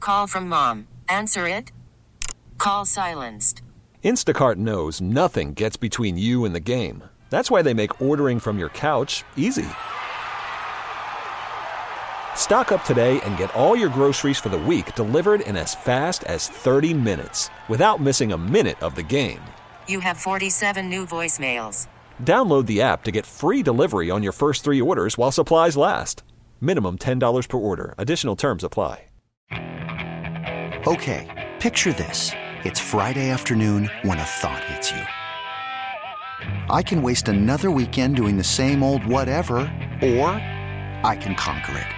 call from mom. Answer it. Call silenced. Instacart knows nothing gets between you and the game. That's why they make ordering from your couch easy. Stock up today and get all your groceries for the week delivered in as fast as 30 minutes without missing a minute of the game. You have 47 new voicemails. Download the app to get free delivery on your first 3 orders while supplies last. Minimum $10 per order. Additional terms apply. Okay, picture this. It's Friday afternoon when a thought hits you. I can waste another weekend doing the same old whatever, or I can conquer it.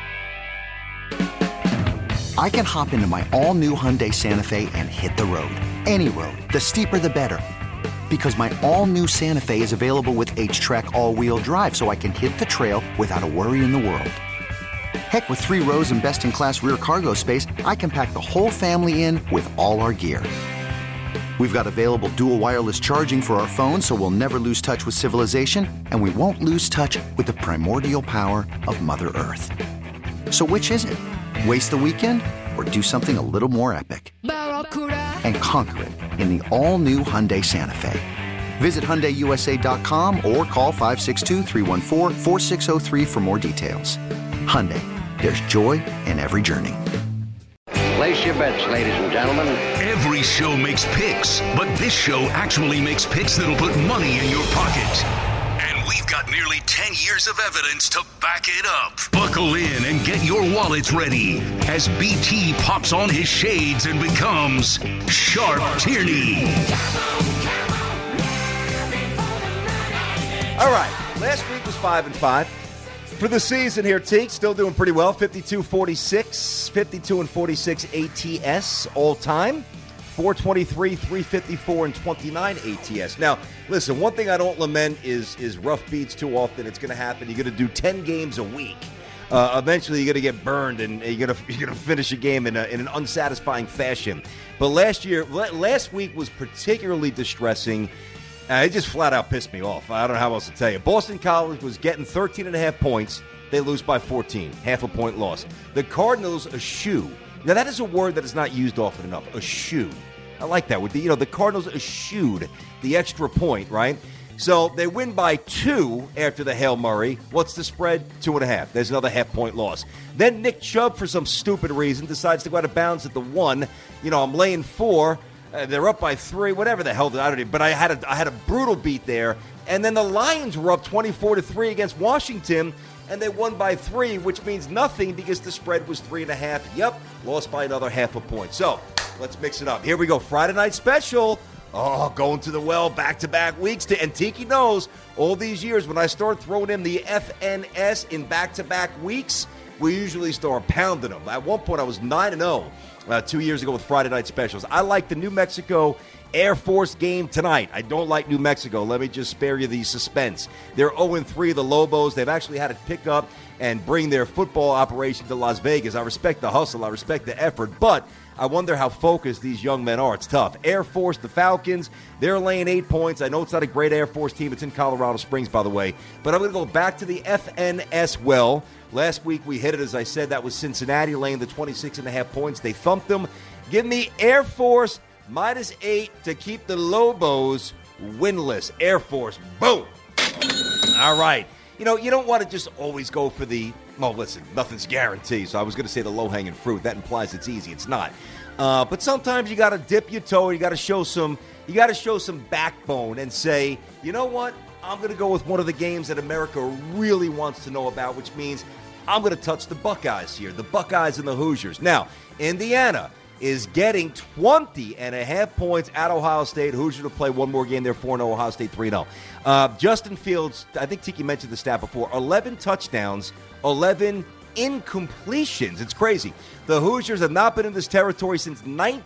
I can hop into my all-new Hyundai Santa Fe and hit the road. Any road. The steeper the better. Because my all-new Santa Fe is available with H-Track all-wheel drive, so I can hit the trail without a worry in the world. Heck, with 3 rows and best-in-class rear cargo space, I can pack the whole family in with all our gear. We've got available dual wireless charging for our phones, so we'll never lose touch with civilization, and we won't lose touch with the primordial power of Mother Earth. So which is it? Waste the weekend or do something a little more epic? And conquer it in the all-new Hyundai Santa Fe. Visit HyundaiUSA.com or call 562-314-4603 for more details. Hyundai, there's joy in every journey. Place your bets, ladies and gentlemen. Every show makes picks, but this show actually makes picks that'll put money in your pocket. And we've got nearly 10 years of evidence to back it up. Buckle in and get your wallets ready as BT pops on his shades and becomes Sharp Tierney. All right, last week was 5-5. For the season here, Teak, still doing pretty well. 52-46, 52-46 ATS all time. 423, 354, and 29 ATS. Now, listen, one thing I don't lament is rough beats too often. It's going to happen. You're going to do 10 games a week. Eventually, you're going to get burned, and you're going to finish a game in an unsatisfying fashion. But last week was particularly distressing. It just flat out pissed me off. I don't know how else to tell you. Boston College was getting 13.5 points. They lose by 14, half a point loss. The Cardinals, a shoe. Now, that is a word that is not used often enough, a shoe. I like that. With the Cardinals eschewed the extra point, right? So they win by 2 after the Hail Murray. What's the spread? 2.5. There's another half-point loss. Then Nick Chubb, for some stupid reason, decides to go out of bounds at the 1. I'm laying 4. They're up by 3, whatever the hell. I don't know. But I had a brutal beat there. And then the Lions were up 24-3 against Washington, and they won by 3, which means nothing because the spread was 3.5. Yep, lost by another half a point. So let's mix it up. Here we go. Friday night special. Oh, going to the well, back-to-back weeks. And Tiki knows all these years when I start throwing in the FNS in back-to-back weeks, we usually start pounding them. At one point, I was 9-0. 2 years ago with Friday night specials. I like the New Mexico Air Force game tonight. I don't like New Mexico. Let me just spare you the suspense. They're 0-3, the Lobos. They've actually had to pick up and bring their football operation to Las Vegas. I respect the hustle. I respect the effort. But I wonder how focused these young men are. It's tough. Air Force, the Falcons, they're laying 8 points. I know it's not a great Air Force team. It's in Colorado Springs, by the way. But I'm going to go back to the FNS well. Last week we hit it, as I said. That was Cincinnati laying the 26.5 points. They thumped them. Give me Air Force -8 to keep the Lobos winless. Air Force, boom. All right. You don't want to just always go for listen, nothing's guaranteed. So I was going to say the low-hanging fruit. That implies it's easy. It's not. But sometimes you got to dip your toe. You got to show some backbone and say, you know what? I'm going to go with one of the games that America really wants to know about, which means I'm going to touch the Buckeyes here, the Buckeyes and the Hoosiers. Now, Indiana is getting 20.5 points at Ohio State. Hoosiers will play one more game. They're 4-0, Ohio State 3-0. Justin Fields, I think Tiki mentioned the stat before, 11 touchdowns, 11 incompletions. It's crazy. The Hoosiers have not been in this territory since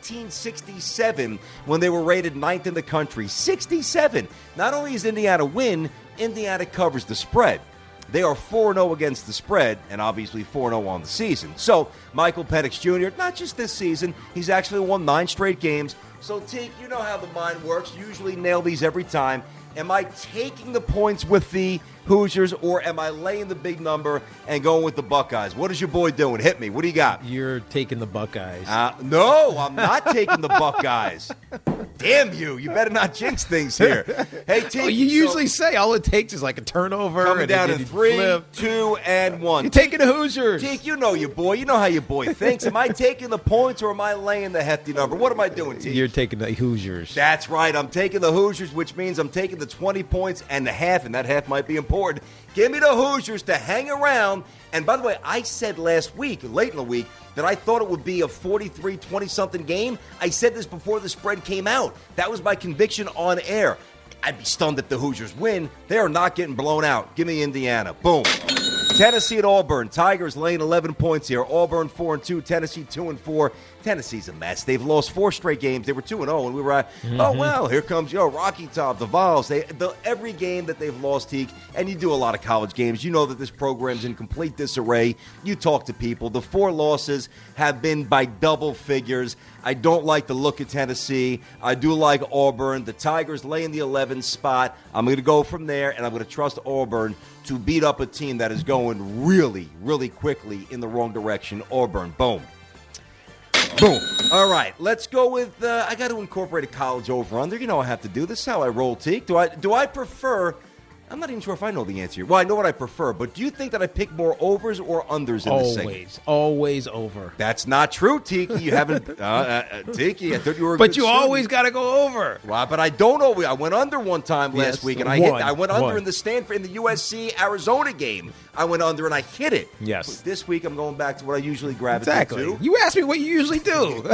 1967 when they were rated 9th in the country. 67. Not only does Indiana win, Indiana covers the spread. They are 4-0 against the spread and obviously 4-0 on the season. So Michael Penix Jr., not just this season, he's actually won 9 straight games. So, Tink, you know how the mind works. You usually nail these every time. Am I taking the points with the Hoosiers, or am I laying the big number and going with the Buckeyes? What is your boy doing? Hit me. What do you got? You're taking the Buckeyes. No, I'm not taking the Buckeyes. Damn you. You better not jinx things here. Hey, team. You usually say all it takes is like a turnover. Coming down and to you 3, flip. 2, and 1. You're taking the Hoosiers. Teak, you know your boy. You know how your boy thinks. Am I taking the points, or am I laying the hefty number? What am I doing, Teak? You're taking the Hoosiers. That's right. I'm taking the Hoosiers, which means I'm taking the 20 points and the half, and that half might be important. Give me the Hoosiers to hang around. And by the way, I said last week, late in the week, that I thought it would be a 43, 20-something game. I said this before the spread came out. That was my conviction on air. I'd be stunned if the Hoosiers win. They are not getting blown out. Give me Indiana. Boom. Tennessee at Auburn. Tigers laying 11 points here. Auburn 4-2. Tennessee 2-4. Tennessee's a mess. They've lost 4 straight games. They were 2-0, and we were at, oh, well, here comes, Rocky Top, the Vols. Every game that they've lost, Teak, and you do a lot of college games, you know that this program's in complete disarray. You talk to people. The 4 losses have been by double figures. I don't like the look at Tennessee. I do like Auburn. The Tigers lay in the 11th spot. I'm going to go from there, and I'm going to trust Auburn to beat up a team that is going really, really quickly in the wrong direction. Auburn, boom. Boom. All right, let's go with, I got to incorporate a college over-under. You know I have to do this. This is how I roll, Teak. Do I prefer, I'm not even sure if I know the answer here. Well, I know what I prefer, but do you think that I pick more overs or unders in this segment? Always over. That's not true, Tiki. You haven't, Tiki, I thought you were a But good you student. always got to go over. Well, but I don't always. I went under one time last Yes, week, and one. I went under One. in the Stanford, in the USC-Arizona game. I went under, and I hit it. Yes. But this week, I'm going back to what I usually gravitate Exactly. to. You ask me what you usually do.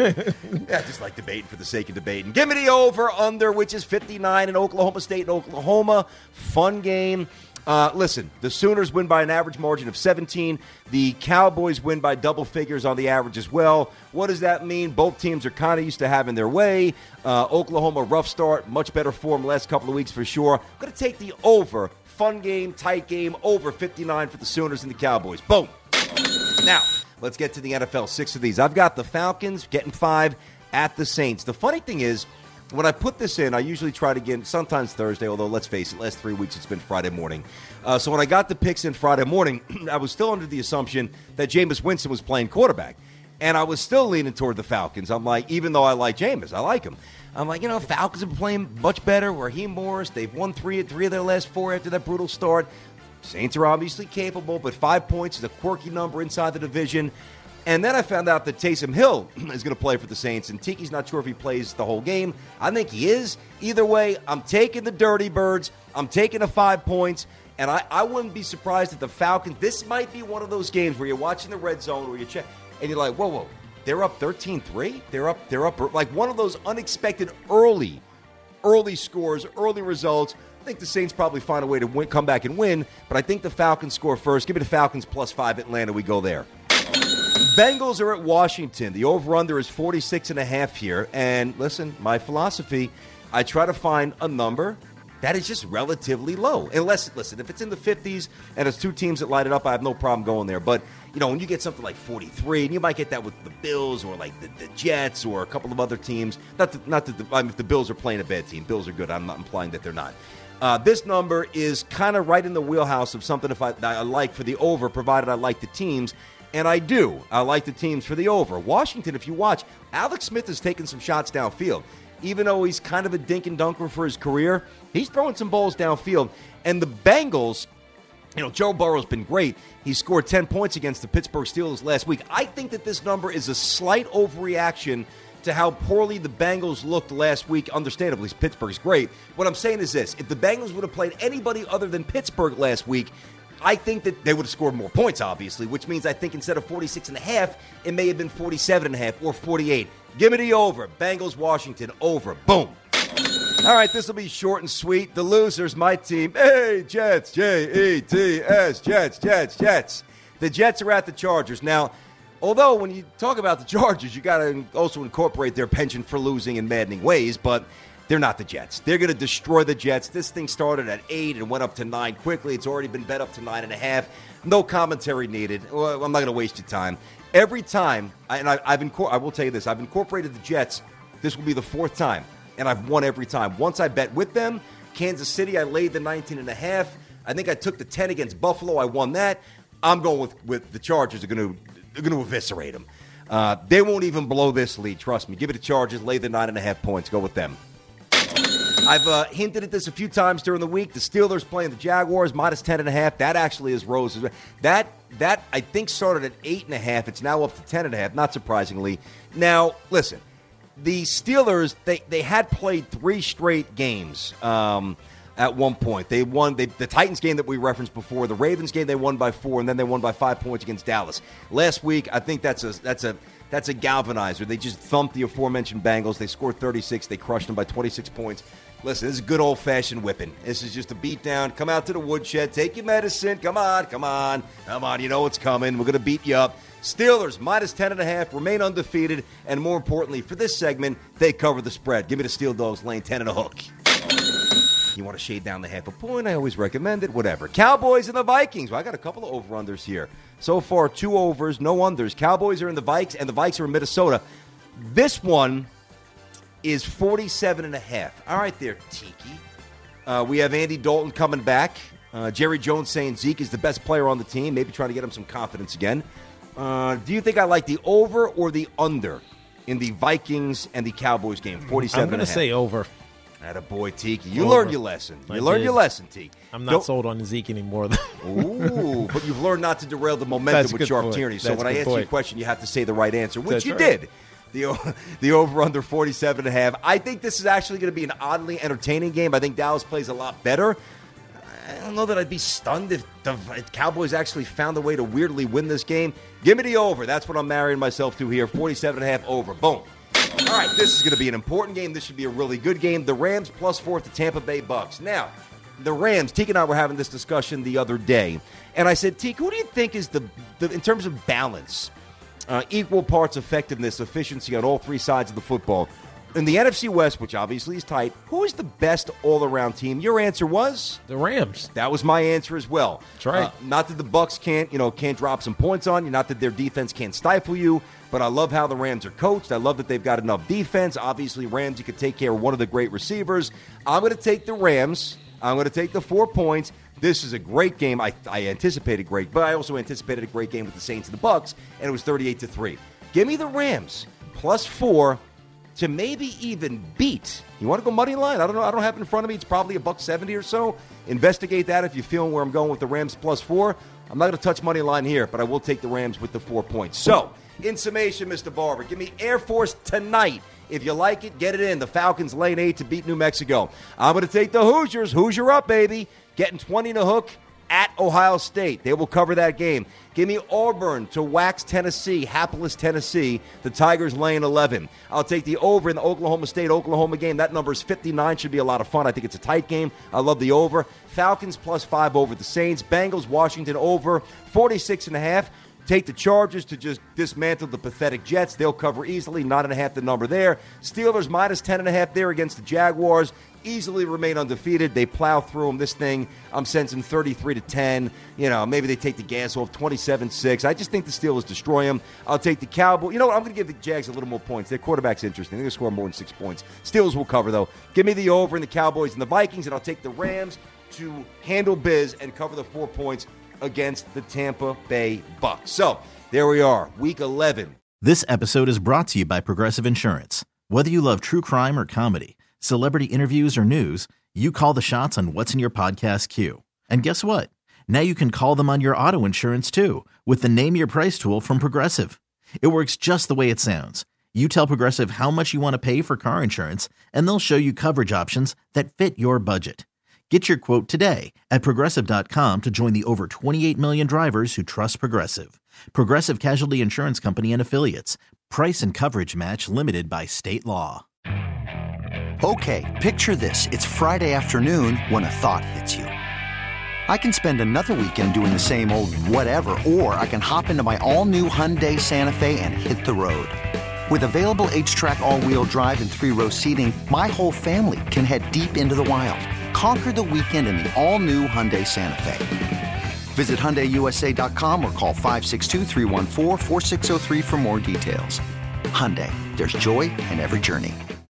Yeah, just like debating for the sake of debating. Give me the over-under, which is 59 in Oklahoma State and Oklahoma. Fun game. Listen, the Sooners win by an average margin of 17. The Cowboys win by double figures on the average as well. What does that mean? Both teams are kind of used to having their way. Oklahoma, rough start, much better form last couple of weeks for sure. I'm going to take the over. Fun game, tight game, over 59 for the Sooners and the Cowboys. Boom. Now, let's get to the NFL. 6 of these. I've got the Falcons getting 5 at the Saints. The funny thing is, when I put this in, I usually try to get sometimes Thursday, although let's face it, last 3 weeks it's been Friday morning. So when I got the picks in Friday morning, I was still under the assumption that Jameis Winston was playing quarterback. And I was still leaning toward the Falcons. I'm like, even though I like Jameis, I like him. I'm like, Falcons have been playing much better. Raheem Morris, they've won 3 of their last 4 after that brutal start. Saints are obviously capable, but 5 points is a quirky number inside the division. And then I found out that Taysom Hill is going to play for the Saints, and Tiki's not sure if he plays the whole game. I think he is. Either way, I'm taking the Dirty Birds. I'm taking the 5 points, and I wouldn't be surprised if the Falcons, this might be one of those games where you're watching the red zone where you check, and you're like, whoa, they're up 13-3? They're up, like one of those unexpected early scores, early results. I think the Saints probably find a way to come back and win, but I think the Falcons score first. Give me the Falcons plus 5 Atlanta. We go there. Bengals are at Washington. The over-under is 46.5 here. And listen, my philosophy, I try to find a number that is just relatively low. Unless, listen, if it's in the 50s and it's 2 teams that light it up, I have no problem going there. But, when you get something like 43, and you might get that with the Bills or like the Jets or a couple of other teams. Not that if the Bills are playing a bad team. Bills are good. I'm not implying that they're not. This number is kind of right in the wheelhouse of something that I like for the over, provided I like the teams. And I do. I like the teams for the over. Washington, if you watch, Alex Smith has taken some shots downfield. Even though he's kind of a dink and dunker for his career, he's throwing some balls downfield. And the Bengals, Joe Burrow's been great. He scored 10 points against the Pittsburgh Steelers last week. I think that this number is a slight overreaction to how poorly the Bengals looked last week. Understandably, Pittsburgh's great. What I'm saying is this. If the Bengals would have played anybody other than Pittsburgh last week, I think that they would have scored more points, obviously, which means I think instead of 46.5, it may have been 47.5 or 48. Give me the over. Bengals, Washington, over. Boom. All right, this will be short and sweet. The losers, my team. Hey, Jets, Jets, Jets. The Jets are at the Chargers. Now, although when you talk about the Chargers, you got to also incorporate their penchant for losing in maddening ways, but they're not the Jets. They're going to destroy the Jets. This thing started at 8 and went up to 9 quickly. It's already been bet up to 9.5. No commentary needed. Well, I'm not going to waste your time. Every time, I will tell you this, I've incorporated the Jets. This will be the 4th time, and I've won every time. Once I bet with them, Kansas City, I laid the 19.5. I think I took the 10 against Buffalo. I won that. I'm going with the Chargers. They're going to eviscerate them. They won't even blow this lead. Trust me. Give it to Chargers. Lay the 9.5 points. Go with them. I've hinted at this a few times during the week. The Steelers playing the Jaguars, minus 10.5. That actually is roses. That I think started at 8.5. It's now up to 10.5, not surprisingly. Now, listen, the Steelers, they had played 3 straight games at one point. They won the Titans game that we referenced before, the Ravens game they won by 4, and then they won by 5 points against Dallas. Last week, I think that's a galvanizer. They just thumped the aforementioned Bengals. They scored 36. They crushed them by 26 points. Listen, this is good old-fashioned whipping. This is just a beatdown. Come out to the woodshed. Take your medicine. Come on. You know what's coming. We're going to beat you up. Steelers, minus 10.5, remain undefeated. And more importantly, for this segment, they cover the spread. Give me the Steel Dogs laying 10 and a hook. You want to shade down the half a point? I always recommend it. Whatever. Cowboys and the Vikings. Well, I got a couple of over-unders here. So far, 2 overs, no unders. Cowboys are in the Vikes, and the Vikes are in Minnesota. This one is 47.5. All right there, Tiki. We have Andy Dalton coming back. Jerry Jones saying Zeke is the best player on the team, maybe trying to get him some confidence again. Do you think I like the over or the under in the Vikings and the Cowboys game? 47.5. I'm going to say over. Attaboy, Tiki. You learned your lesson. You learned your lesson, Tiki. I'm not sold on Zeke anymore. Ooh, but you've learned not to derail the momentum with Sharp Tierney. So when I answer your question, you have to say the right answer, which you did. The over-under 47.5. I think this is actually going to be an oddly entertaining game. I think Dallas plays a lot better. I don't know that I'd be stunned if the Cowboys actually found a way to weirdly win this game. Give me the over. That's what I'm marrying myself to here. 47.5 over. Boom. All right, this is going to be an important game. This should be a really good game. The Rams +4 at the Tampa Bay Bucks. Now, the Rams, Teak and I were having this discussion the other day, and I said, Teak, who do you think is the in terms of balance, equal parts effectiveness, efficiency on all 3 sides of the football? In the NFC West, which obviously is tight, who is the best all-around team? Your answer was? The Rams. That was my answer as well. That's right. Not that the Bucs can't drop some points on you, not that their defense can't stifle you, but I love how the Rams are coached. I love that they've got enough defense. Obviously, Ramsey could take care of one of the great receivers. I'm going to take the Rams. I'm going to take the 4 points. This is a great game. I anticipated great, but I also anticipated a great game with the Saints and the Bucs, and it was 38-3. Give me the Rams +4 to maybe even beat. You want to go money line? I don't know. I don't have it in front of me. It's probably $1.70 or so. Investigate that if you're feeling where I'm going with the Rams +4. I'm not going to touch money line here, but I will take the Rams with the 4 points. So, in summation, Mr. Barber, give me Air Force tonight. If you like it, get it in. The Falcons lane 8 to beat New Mexico. I'm going to take the Hoosiers. Hoosier up, baby. Getting 20 in a hook at Ohio State. They will cover that game. Give me Auburn to wax Tennessee, hapless Tennessee. The Tigers laying 11. I'll take the over in the Oklahoma State-Oklahoma game. That number is 59. Should be a lot of fun. I think it's a tight game. I love the over. Falcons +5 over the Saints. Bengals, Washington over 46.5. Take the Chargers to just dismantle the pathetic Jets. They'll cover easily. 9.5 the number there. Steelers -10.5 there against the Jaguars. Easily remain undefeated. They plow through them. This thing, I'm sensing 33-10. Maybe they take the gas off 27-6. I just think the Steelers destroy them. I'll take the Cowboys. You know what? I'm going to give the Jags a little more points. Their quarterback's interesting. They're going to score more than 6 points. Steelers will cover, though. Give me the over in the Cowboys and the Vikings, and I'll take the Rams to handle biz and cover the 4 points against the Tampa Bay Bucks. So, there we are, Week 11. This episode is brought to you by Progressive Insurance. Whether you love true crime or comedy, celebrity interviews or news, you call the shots on what's in your podcast queue. And guess what? Now you can call them on your auto insurance too with the Name Your Price tool from Progressive. It works just the way it sounds. You tell Progressive how much you want to pay for car insurance, and they'll show you coverage options that fit your budget. Get your quote today at Progressive.com to join the over 28 million drivers who trust Progressive. Progressive Casualty Insurance Company and Affiliates. Price and coverage match limited by state law. Okay, picture this. It's Friday afternoon when a thought hits you. I can spend another weekend doing the same old whatever, or I can hop into my all-new Hyundai Santa Fe and hit the road. With available H-Track all-wheel drive and 3-row seating, my whole family can head deep into the wild. Conquer the weekend in the all-new Hyundai Santa Fe. Visit HyundaiUSA.com or call 562-314-4603 for more details. Hyundai, there's joy in every journey.